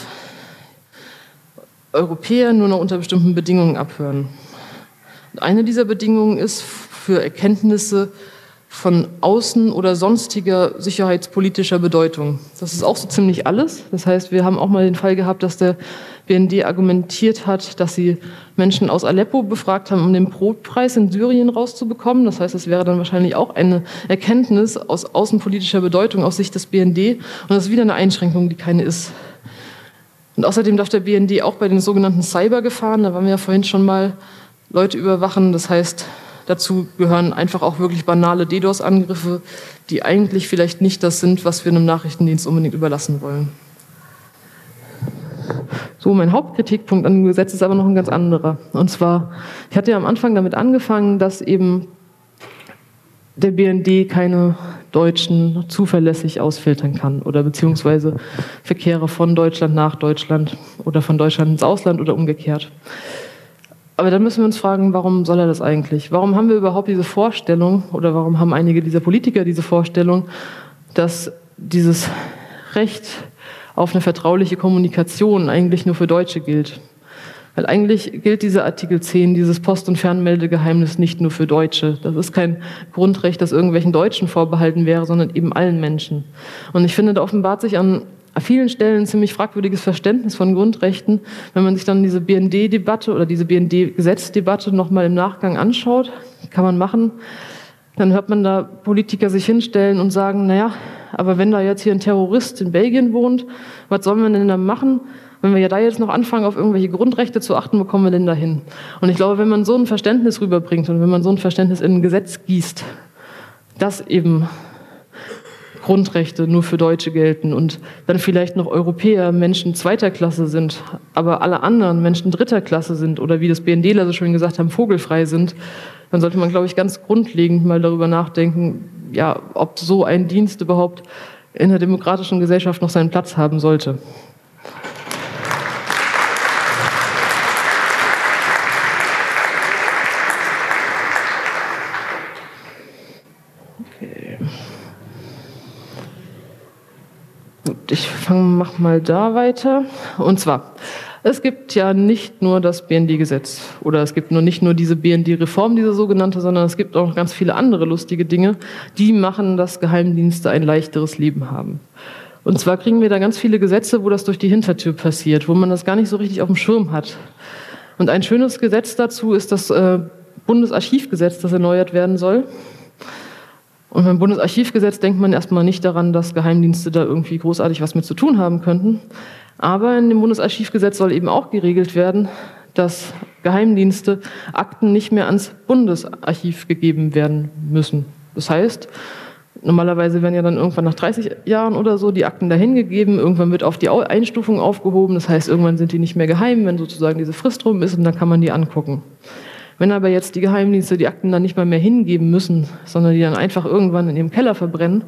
Europäer nur noch unter bestimmten Bedingungen abhören. Und eine dieser Bedingungen ist für Erkenntnisse von außen- oder sonstiger sicherheitspolitischer Bedeutung. Das ist auch so ziemlich alles. Das heißt, wir haben auch mal den Fall gehabt, dass der BND argumentiert hat, dass sie Menschen aus Aleppo befragt haben, um den Brotpreis in Syrien rauszubekommen. Das heißt, das wäre dann wahrscheinlich auch eine Erkenntnis aus außenpolitischer Bedeutung aus Sicht des BND. Und das ist wieder eine Einschränkung, die keine ist. Und außerdem darf der BND auch bei den sogenannten Cybergefahren, da waren wir ja vorhin schon mal, Leute überwachen. Das heißt, dazu gehören einfach auch wirklich banale DDoS-Angriffe, die eigentlich vielleicht nicht das sind, was wir einem Nachrichtendienst unbedingt überlassen wollen. So, mein Hauptkritikpunkt an dem Gesetz ist aber noch ein ganz anderer. Und zwar, ich hatte ja am Anfang damit angefangen, dass eben der BND keine Deutschen zuverlässig ausfiltern kann oder beziehungsweise Verkehre von Deutschland nach Deutschland oder von Deutschland ins Ausland oder umgekehrt. Aber dann müssen wir uns fragen, warum soll er das eigentlich? Warum haben wir überhaupt diese Vorstellung oder warum haben einige dieser Politiker diese Vorstellung, dass dieses Recht auf eine vertrauliche Kommunikation eigentlich nur für Deutsche gilt? Weil eigentlich gilt dieser Artikel 10, dieses Post- und Fernmeldegeheimnis, nicht nur für Deutsche. Das ist kein Grundrecht, das irgendwelchen Deutschen vorbehalten wäre, sondern eben allen Menschen. Und ich finde, da offenbart sich an vielen Stellen ein ziemlich fragwürdiges Verständnis von Grundrechten. Wenn man sich dann diese BND-Debatte oder diese BND-Gesetzdebatte nochmal im Nachgang anschaut, kann man machen, dann hört man da Politiker sich hinstellen und sagen, naja, aber wenn da jetzt hier ein Terrorist in Belgien wohnt, was sollen wir denn da machen? Wenn wir ja da jetzt noch anfangen, auf irgendwelche Grundrechte zu achten, wo kommen wir denn da hin? Und ich glaube, wenn man so ein Verständnis rüberbringt und wenn man so ein Verständnis in ein Gesetz gießt, dass eben Grundrechte nur für Deutsche gelten und dann vielleicht noch Europäer Menschen zweiter Klasse sind, aber alle anderen Menschen dritter Klasse sind oder wie das BNDler so schön gesagt haben, vogelfrei sind, dann sollte man, glaube ich, ganz grundlegend mal darüber nachdenken, ja, ob so ein Dienst überhaupt in einer demokratischen Gesellschaft noch seinen Platz haben sollte. Ich mach mal da weiter. Und zwar, es gibt ja nicht nur das BND-Gesetz oder es gibt nicht nur diese BND-Reform, diese sogenannte, sondern es gibt auch noch ganz viele andere lustige Dinge, die machen, dass Geheimdienste ein leichteres Leben haben. Und zwar kriegen wir da ganz viele Gesetze, wo das durch die Hintertür passiert, wo man das gar nicht so richtig auf dem Schirm hat. Und ein schönes Gesetz dazu ist das Bundesarchivgesetz, das erneuert werden soll. Und beim Bundesarchivgesetz denkt man erstmal nicht daran, dass Geheimdienste da irgendwie großartig was mit zu tun haben könnten. Aber in dem Bundesarchivgesetz soll eben auch geregelt werden, dass Geheimdienste Akten nicht mehr ans Bundesarchiv gegeben werden müssen. Das heißt, normalerweise werden ja dann irgendwann nach 30 Jahren oder so die Akten dahin gegeben, irgendwann wird auf die Einstufung aufgehoben, das heißt, irgendwann sind die nicht mehr geheim, wenn sozusagen diese Frist rum ist und dann kann man die angucken. Wenn aber jetzt die Geheimdienste die Akten dann nicht mal mehr hingeben müssen, sondern die dann einfach irgendwann in ihrem Keller verbrennen,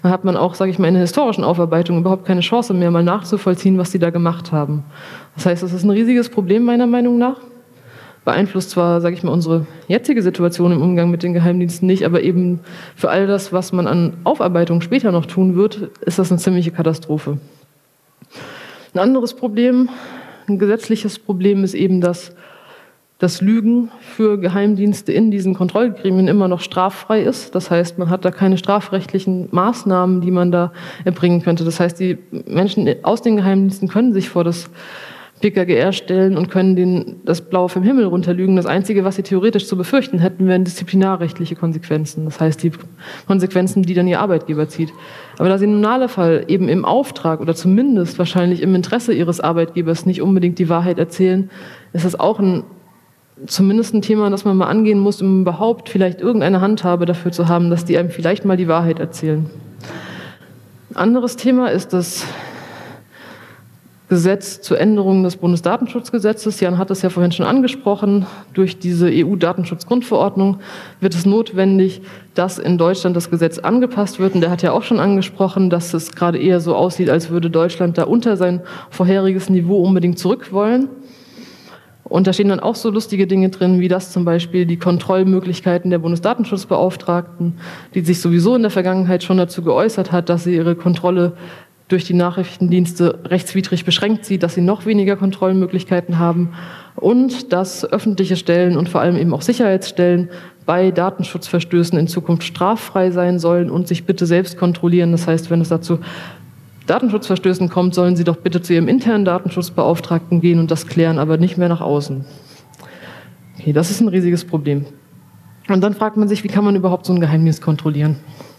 dann hat man auch, sage ich mal, in der historischen Aufarbeitung überhaupt keine Chance mehr, mal nachzuvollziehen, was die da gemacht haben. Das heißt, das ist ein riesiges Problem meiner Meinung nach. Beeinflusst zwar, sage ich mal, unsere jetzige Situation im Umgang mit den Geheimdiensten nicht, aber eben für all das, was man an Aufarbeitung später noch tun wird, ist das eine ziemliche Katastrophe. Ein anderes Problem, ein gesetzliches Problem ist eben, dass das Lügen für Geheimdienste in diesen Kontrollgremien immer noch straffrei ist. Das heißt, man hat da keine strafrechtlichen Maßnahmen, die man da erbringen könnte. Das heißt, die Menschen aus den Geheimdiensten können sich vor das PKGR stellen und können denen das Blaue vom Himmel runterlügen. Das Einzige, was sie theoretisch zu befürchten hätten, wären disziplinarrechtliche Konsequenzen. Das heißt, die Konsequenzen, die dann ihr Arbeitgeber zieht. Aber da sie im Normalfall eben im Auftrag oder zumindest wahrscheinlich im Interesse ihres Arbeitgebers nicht unbedingt die Wahrheit erzählen, ist das auch zumindest ein Thema, das man mal angehen muss, um überhaupt vielleicht irgendeine Handhabe dafür zu haben, dass die einem vielleicht mal die Wahrheit erzählen. Ein anderes Thema ist das Gesetz zur Änderung des Bundesdatenschutzgesetzes. Jan hat es ja vorhin schon angesprochen. Durch diese EU-Datenschutzgrundverordnung wird es notwendig, dass in Deutschland das Gesetz angepasst wird. Und der hat ja auch schon angesprochen, dass es gerade eher so aussieht, als würde Deutschland da unter sein vorheriges Niveau unbedingt zurück wollen. Und da stehen dann auch so lustige Dinge drin, wie das zum Beispiel die Kontrollmöglichkeiten der Bundesdatenschutzbeauftragten, die sich sowieso in der Vergangenheit schon dazu geäußert hat, dass sie ihre Kontrolle durch die Nachrichtendienste rechtswidrig beschränkt sieht, dass sie noch weniger Kontrollmöglichkeiten haben und dass öffentliche Stellen und vor allem eben auch Sicherheitsstellen bei Datenschutzverstößen in Zukunft straffrei sein sollen und sich bitte selbst kontrollieren. Das heißt, wenn es dazu Datenschutzverstößen kommt, sollen sie doch bitte zu ihrem internen Datenschutzbeauftragten gehen und das klären, aber nicht mehr nach außen. Okay, das ist ein riesiges Problem. Und dann fragt man sich, wie kann man überhaupt so einen Geheimdienst kontrollieren?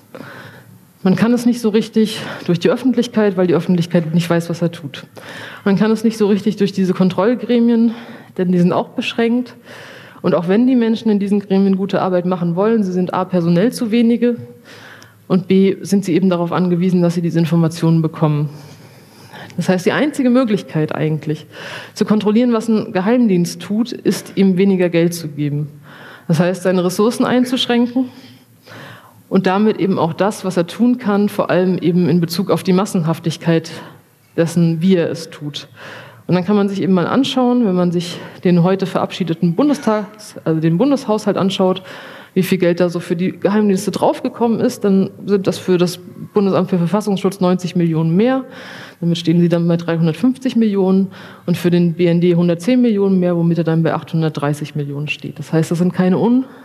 Man kann es nicht so richtig durch die Öffentlichkeit, weil die Öffentlichkeit nicht weiß, was er tut. Man kann es nicht so richtig durch diese Kontrollgremien, denn die sind auch beschränkt. Und auch wenn die Menschen in diesen Gremien gute Arbeit machen wollen, sie sind a. personell zu wenige und b. sind sie eben darauf angewiesen, dass sie diese Informationen bekommen. Das heißt, die einzige Möglichkeit eigentlich, zu kontrollieren, was ein Geheimdienst tut, ist, ihm weniger Geld zu geben. Das heißt, seine Ressourcen einzuschränken und damit eben auch das, was er tun kann, vor allem eben in Bezug auf die Massenhaftigkeit dessen, wie er es tut. Und dann kann man sich eben mal anschauen, wenn man sich den heute verabschiedeten den Bundeshaushalt anschaut, wie viel Geld da so für die Geheimdienste draufgekommen ist, dann sind das für das Bundesamt für Verfassungsschutz 90 Millionen mehr. Damit stehen sie dann bei 350 Millionen und für den BND 110 Millionen mehr, womit er dann bei 830 Millionen steht. Das heißt, das sind keine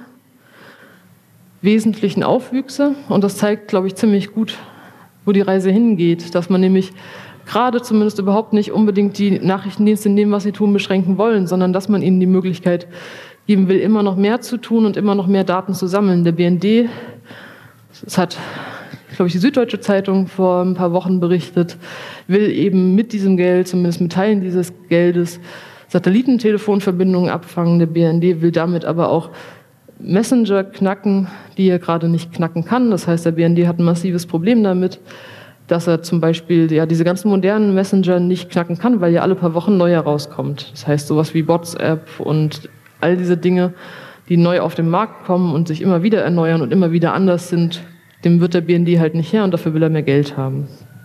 unwesentlichen Aufwüchse und das zeigt, glaube ich, ziemlich gut, wo die Reise hingeht, dass man nämlich gerade zumindest überhaupt nicht unbedingt die Nachrichtendienste in dem, was sie tun, beschränken wollen, sondern dass man ihnen die Möglichkeit geben will, immer noch mehr zu tun und immer noch mehr Daten zu sammeln. Der BND, das hat, glaube ich, die Süddeutsche Zeitung vor ein paar Wochen berichtet, will eben mit diesem Geld, zumindest mit Teilen dieses Geldes, Satellitentelefonverbindungen abfangen. Der BND will damit aber auch Messenger knacken, die er gerade nicht knacken kann. Das heißt, der BND hat ein massives Problem damit, dass er zum Beispiel diese ganzen modernen Messenger nicht knacken kann, weil ja alle paar Wochen neuer rauskommt. Das heißt, sowas wie WhatsApp und all diese Dinge, die neu auf den Markt kommen und sich immer wieder erneuern und immer wieder anders sind, dem wird der BND halt nicht her und dafür will er mehr Geld haben.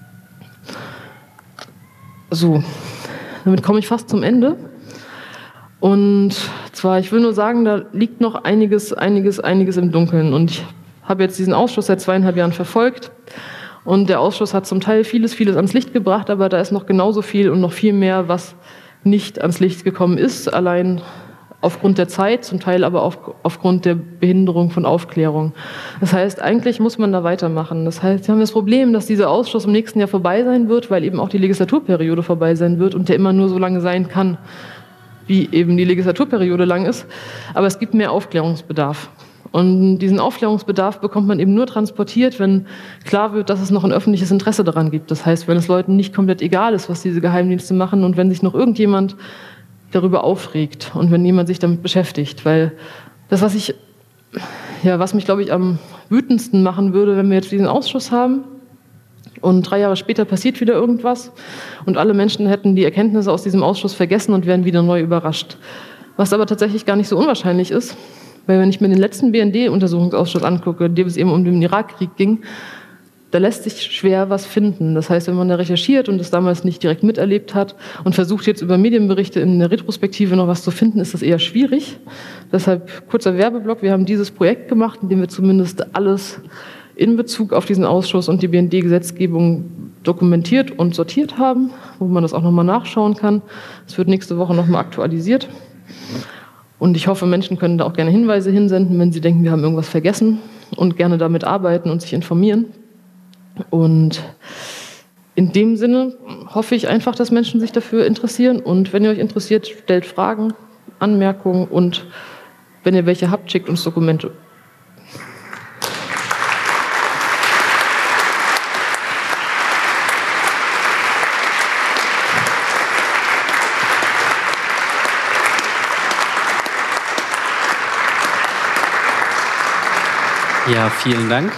So, damit komme ich fast zum Ende. Und zwar, ich will nur sagen, da liegt noch einiges im Dunkeln. Und ich habe jetzt diesen Ausschuss seit 2,5 Jahren verfolgt. Und der Ausschuss hat zum Teil vieles ans Licht gebracht, aber da ist noch genauso viel und noch viel mehr, was nicht ans Licht gekommen ist, allein aufgrund der Zeit, zum Teil aber auch aufgrund der Behinderung von Aufklärung. Das heißt, eigentlich muss man da weitermachen. Das heißt, wir haben das Problem, dass dieser Ausschuss im nächsten Jahr vorbei sein wird, weil eben auch die Legislaturperiode vorbei sein wird und der immer nur so lange sein kann, wie eben die Legislaturperiode lang ist. Aber es gibt mehr Aufklärungsbedarf. Und diesen Aufklärungsbedarf bekommt man eben nur transportiert, wenn klar wird, dass es noch ein öffentliches Interesse daran gibt. Das heißt, wenn es Leuten nicht komplett egal ist, was diese Geheimdienste machen und wenn sich noch irgendjemand darüber aufregt und wenn jemand sich damit beschäftigt. Weil das, was mich, glaube ich, am wütendsten machen würde, wenn wir jetzt diesen Ausschuss haben und 3 Jahre später passiert wieder irgendwas und alle Menschen hätten die Erkenntnisse aus diesem Ausschuss vergessen und wären wieder neu überrascht. Was aber tatsächlich gar nicht so unwahrscheinlich ist, weil wenn ich mir den letzten BND-Untersuchungsausschuss angucke, in dem es eben um den Irakkrieg ging, da lässt sich schwer was finden. Das heißt, wenn man da recherchiert und es damals nicht direkt miterlebt hat und versucht jetzt über Medienberichte in der Retrospektive noch was zu finden, ist das eher schwierig. Deshalb kurzer Werbeblock. Wir haben dieses Projekt gemacht, in dem wir zumindest alles in Bezug auf diesen Ausschuss und die BND-Gesetzgebung dokumentiert und sortiert haben, wo man das auch nochmal nachschauen kann. Es wird nächste Woche nochmal aktualisiert. Und ich hoffe, Menschen können da auch gerne Hinweise hinsenden, wenn sie denken, wir haben irgendwas vergessen und gerne damit arbeiten und sich informieren. Und in dem Sinne hoffe ich einfach, dass Menschen sich dafür interessieren. Und wenn ihr euch interessiert, stellt Fragen, Anmerkungen und wenn ihr welche habt, schickt uns Dokumente. Ja, vielen Dank.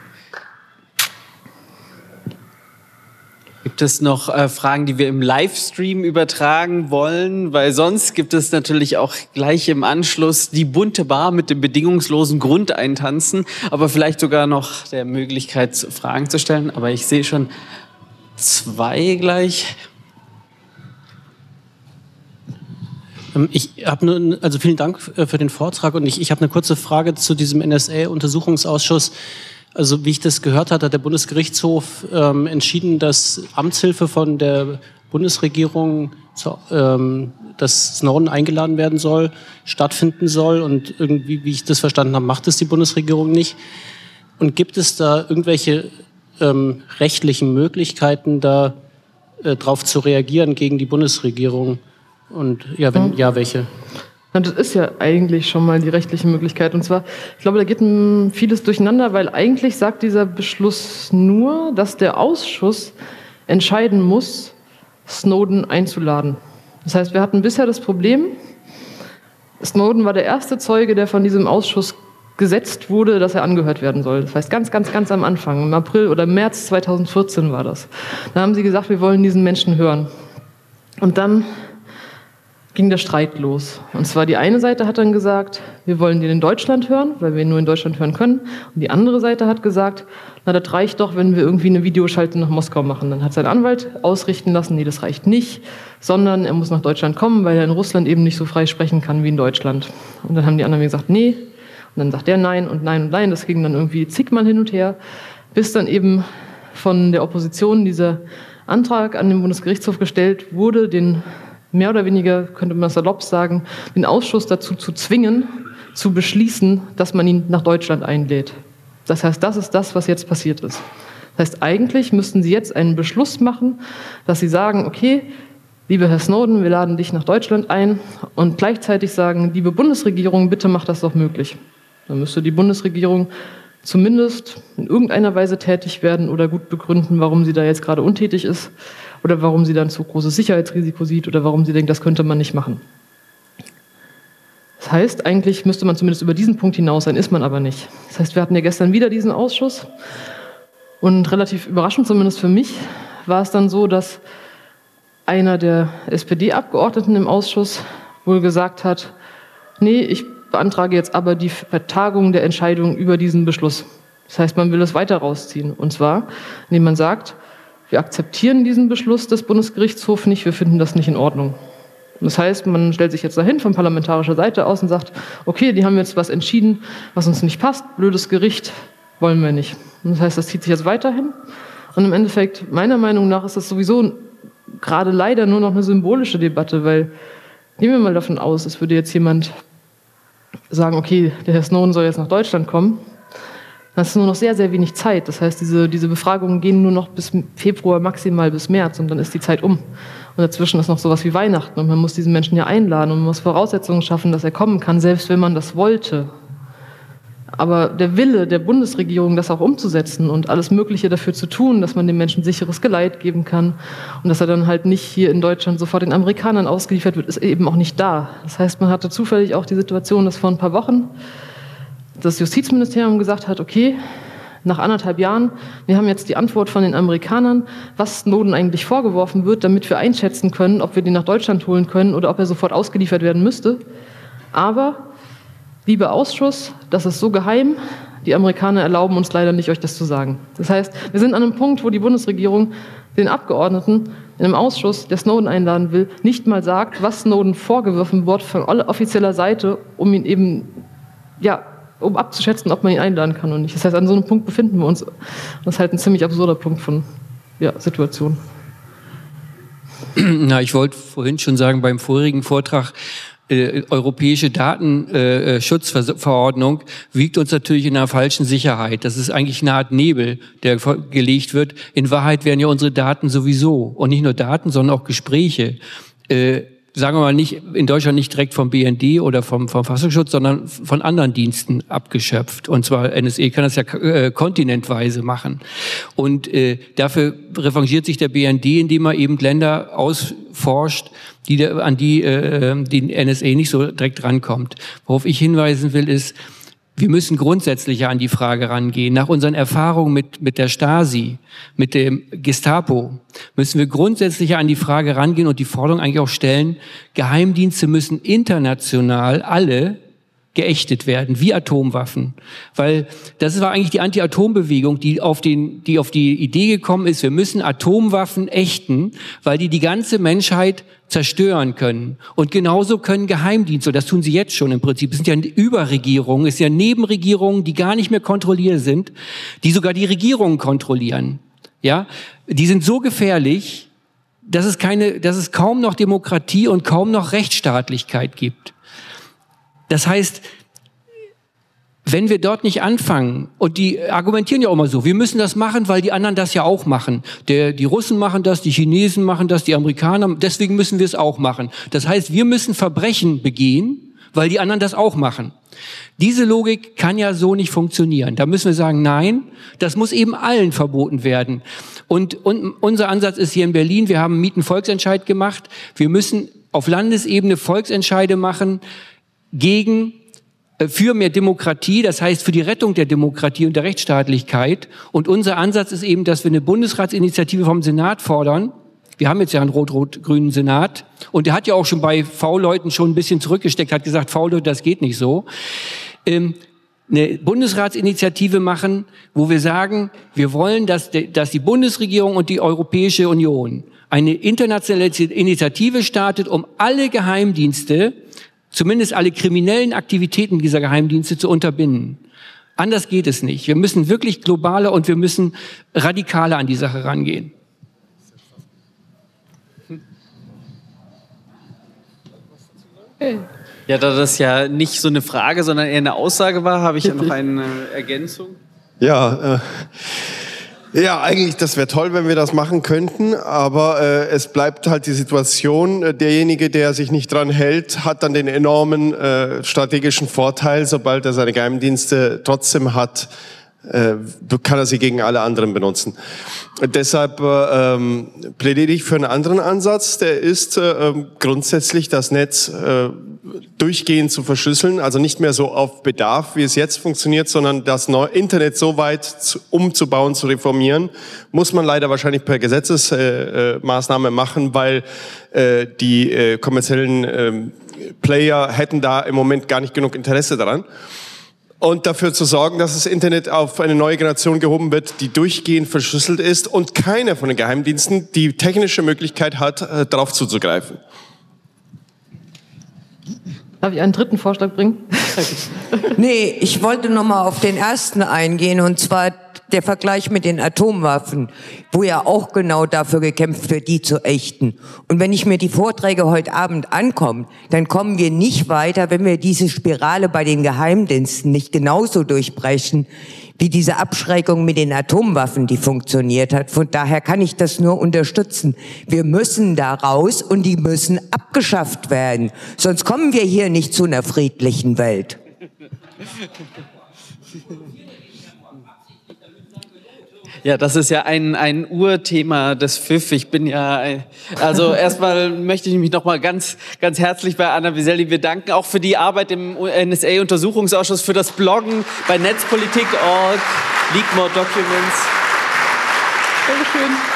Gibt es noch Fragen, die wir im Livestream übertragen wollen? Weil sonst gibt es natürlich auch gleich im Anschluss die bunte Bar mit dem bedingungslosen Grundeintanzen, aber vielleicht sogar noch der Möglichkeit, Fragen zu stellen. Aber ich sehe schon 2 gleich. Ich habe nur, also vielen Dank für den Vortrag und ich habe eine kurze Frage zu diesem NSA-Untersuchungsausschuss. Also wie ich das gehört hatte, hat der Bundesgerichtshof entschieden, dass Amtshilfe von der Bundesregierung, dass Snowden eingeladen werden soll, stattfinden soll und irgendwie, wie ich das verstanden habe, macht es die Bundesregierung nicht. Und gibt es da irgendwelche rechtlichen Möglichkeiten, da drauf zu reagieren gegen die Bundesregierung? Und ja, wenn ja, welche? Das ist ja eigentlich schon mal die rechtliche Möglichkeit. Und zwar, ich glaube, da geht vieles durcheinander, weil eigentlich sagt dieser Beschluss nur, dass der Ausschuss entscheiden muss, Snowden einzuladen. Das heißt, wir hatten bisher das Problem, Snowden war der erste Zeuge, der von diesem Ausschuss gesetzt wurde, dass er angehört werden soll. Das heißt, ganz am Anfang, im April oder März 2014 war das. Da haben sie gesagt, wir wollen diesen Menschen hören. Und dann ging der Streit los. Und zwar die eine Seite hat dann gesagt, wir wollen den in Deutschland hören, weil wir ihn nur in Deutschland hören können. Und die andere Seite hat gesagt, na, das reicht doch, wenn wir irgendwie eine Videoschalte nach Moskau machen. Dann hat sein Anwalt ausrichten lassen, nee, das reicht nicht, sondern er muss nach Deutschland kommen, weil er in Russland eben nicht so frei sprechen kann wie in Deutschland. Und dann haben die anderen gesagt, nee. Und dann sagt er nein und nein und nein. Das ging dann irgendwie zigmal hin und her, bis dann eben von der Opposition dieser Antrag an den Bundesgerichtshof gestellt wurde, den mehr oder weniger, könnte man salopp sagen, den Ausschuss dazu zu zwingen, zu beschließen, dass man ihn nach Deutschland einlädt. Das heißt, das ist das, was jetzt passiert ist. Das heißt, eigentlich müssten Sie jetzt einen Beschluss machen, dass Sie sagen, okay, lieber Herr Snowden, wir laden dich nach Deutschland ein und gleichzeitig sagen, liebe Bundesregierung, bitte macht das doch möglich. Dann müsste die Bundesregierung zumindest in irgendeiner Weise tätig werden oder gut begründen, warum sie da jetzt gerade untätig ist oder warum sie dann zu großes Sicherheitsrisiko sieht oder warum sie denkt, das könnte man nicht machen. Das heißt, eigentlich müsste man zumindest über diesen Punkt hinaus sein, ist man aber nicht. Das heißt, wir hatten ja gestern wieder diesen Ausschuss und relativ überraschend, zumindest für mich, war es dann so, dass einer der SPD-Abgeordneten im Ausschuss wohl gesagt hat, nee, ich beantrage jetzt aber die Vertagung der Entscheidung über diesen Beschluss. Das heißt, man will es weiter rausziehen. Und zwar, indem man sagt, wir akzeptieren diesen Beschluss des Bundesgerichtshofs nicht, wir finden das nicht in Ordnung. Und das heißt, man stellt sich jetzt dahin von parlamentarischer Seite aus und sagt, okay, die haben jetzt was entschieden, was uns nicht passt, blödes Gericht, wollen wir nicht. Und das heißt, das zieht sich jetzt weiterhin. Und im Endeffekt, meiner Meinung nach, ist das sowieso gerade leider nur noch eine symbolische Debatte, weil, gehen wir mal davon aus, es würde jetzt jemand sagen, okay, der Herr Snowden soll jetzt nach Deutschland kommen, dann ist nur noch sehr, sehr wenig Zeit. Das heißt, diese Befragungen gehen nur noch bis Februar, maximal bis März und dann ist die Zeit um. Und dazwischen ist noch sowas wie Weihnachten und man muss diesen Menschen ja einladen und man muss Voraussetzungen schaffen, dass er kommen kann, selbst wenn man das wollte. Aber der Wille der Bundesregierung, das auch umzusetzen und alles Mögliche dafür zu tun, dass man dem Menschen sicheres Geleit geben kann und dass er dann halt nicht hier in Deutschland sofort den Amerikanern ausgeliefert wird, ist eben auch nicht da. Das heißt, man hatte zufällig auch die Situation, dass vor ein paar Wochen das Justizministerium gesagt hat, okay, nach 1,5 Jahren, wir haben jetzt die Antwort von den Amerikanern, was Snowden eigentlich vorgeworfen wird, damit wir einschätzen können, ob wir den nach Deutschland holen können oder ob er sofort ausgeliefert werden müsste. Aber lieber Ausschuss, das ist so geheim, Die Amerikaner erlauben uns leider nicht, euch das zu sagen. Das heißt, wir sind an einem Punkt, wo die Bundesregierung den Abgeordneten in einem Ausschuss, der Snowden einladen will, nicht mal sagt, was Snowden vorgeworfen wird von offizieller Seite, um ihn eben, ja, um abzuschätzen, ob man ihn einladen kann oder nicht. Das heißt, an so einem Punkt befinden wir uns. Das ist halt ein ziemlich absurder Punkt von Situation. Na, ich wollte vorhin schon sagen, beim vorigen Vortrag, europäische Datenschutzverordnung wiegt uns natürlich in einer falschen Sicherheit. Das ist eigentlich eine Art Nebel, der gelegt wird. In Wahrheit werden ja unsere Daten sowieso, und nicht nur Daten, sondern auch Gespräche, sagen wir mal nicht in Deutschland nicht direkt vom BND oder vom Verfassungsschutz, sondern von anderen Diensten abgeschöpft. Und zwar NSA kann das ja kontinentweise machen. Und dafür revanchiert sich der BND, indem er eben Länder ausforscht, an die NSA nicht so direkt rankommt. Worauf ich hinweisen will, ist, wir müssen grundsätzlicher an die Frage rangehen. Nach unseren Erfahrungen mit der Stasi, mit dem Gestapo, müssen wir grundsätzlicher an die Frage rangehen und die Forderung eigentlich auch stellen, Geheimdienste müssen international alle geächtet werden, wie Atomwaffen. Weil das war eigentlich die Anti-Atom-Bewegung, die auf die Idee gekommen ist, wir müssen Atomwaffen ächten, weil die ganze Menschheit zerstören können. Und genauso können Geheimdienste, das tun sie jetzt schon im Prinzip, es sind ja Überregierungen, es sind ja Nebenregierungen, die gar nicht mehr kontrolliert sind, die sogar die Regierungen kontrollieren. Ja, die sind so gefährlich, dass es kaum noch Demokratie und kaum noch Rechtsstaatlichkeit gibt. Das heißt, wenn wir dort nicht anfangen, und die argumentieren ja auch immer so, wir müssen das machen, weil die anderen das ja auch machen. Die Russen machen das, die Chinesen machen das, die Amerikaner, deswegen müssen wir es auch machen. Das heißt, wir müssen Verbrechen begehen, weil die anderen das auch machen. Diese Logik kann ja so nicht funktionieren. Da müssen wir sagen, nein, das muss eben allen verboten werden. Und unser Ansatz ist hier in Berlin, wir haben einen Mietenvolksentscheid gemacht, wir müssen auf Landesebene Volksentscheide machen, für mehr Demokratie, das heißt für die Rettung der Demokratie und der Rechtsstaatlichkeit. Und unser Ansatz ist eben, dass wir eine Bundesratsinitiative vom Senat fordern. Wir haben jetzt ja einen rot-rot-grünen Senat. Und der hat ja auch schon bei V-Leuten schon ein bisschen zurückgesteckt, hat gesagt, V-Leute, das geht nicht so. Eine Bundesratsinitiative machen, wo wir sagen, wir wollen, dass die Bundesregierung und die Europäische Union eine internationale Initiative startet, um alle Geheimdienste, zumindest alle kriminellen Aktivitäten dieser Geheimdienste zu unterbinden. Anders geht es nicht. Wir müssen wirklich globaler und wir müssen radikaler an die Sache rangehen. Ja, da das ja nicht so eine Frage, sondern eher eine Aussage war, habe ich ja noch eine Ergänzung. Ja, eigentlich, das wäre toll, wenn wir das machen könnten, aber es bleibt halt die Situation, derjenige, der sich nicht dran hält, hat dann den enormen strategischen Vorteil, sobald er seine Geheimdienste trotzdem hat, kann er sie gegen alle anderen benutzen. Deshalb plädiere ich für einen anderen Ansatz, der ist grundsätzlich das Netz durchgehend zu verschlüsseln, also nicht mehr so auf Bedarf, wie es jetzt funktioniert, sondern das Internet so weit umzubauen, zu reformieren, muss man leider wahrscheinlich per Gesetzesmaßnahme machen, weil die kommerziellen Player hätten da im Moment gar nicht genug Interesse daran. Und dafür zu sorgen, dass das Internet auf eine neue Generation gehoben wird, die durchgehend verschlüsselt ist und keiner von den Geheimdiensten die technische Möglichkeit hat, darauf zuzugreifen. Darf ich einen dritten Vorschlag bringen? Nee, ich wollte noch mal auf den ersten eingehen, und zwar der Vergleich mit den Atomwaffen, wo ja auch genau dafür gekämpft wird, die zu ächten. Und wenn ich mir die Vorträge heute Abend ankomme, dann kommen wir nicht weiter, wenn wir diese Spirale bei den Geheimdiensten nicht genauso durchbrechen, wie diese Abschreckung mit den Atomwaffen, die funktioniert hat. Von daher kann ich das nur unterstützen. Wir müssen da raus und die müssen abgeschafft werden. Sonst kommen wir hier nicht zu einer friedlichen Welt. Ja, das ist ja ein Urthema des FIF. Ich bin ja, also erstmal möchte ich mich nochmal ganz herzlich bei Anna Wieselli bedanken, auch für die Arbeit im NSA-Untersuchungsausschuss, für das Bloggen bei Netzpolitik.org, Leak More Documents. Dankeschön.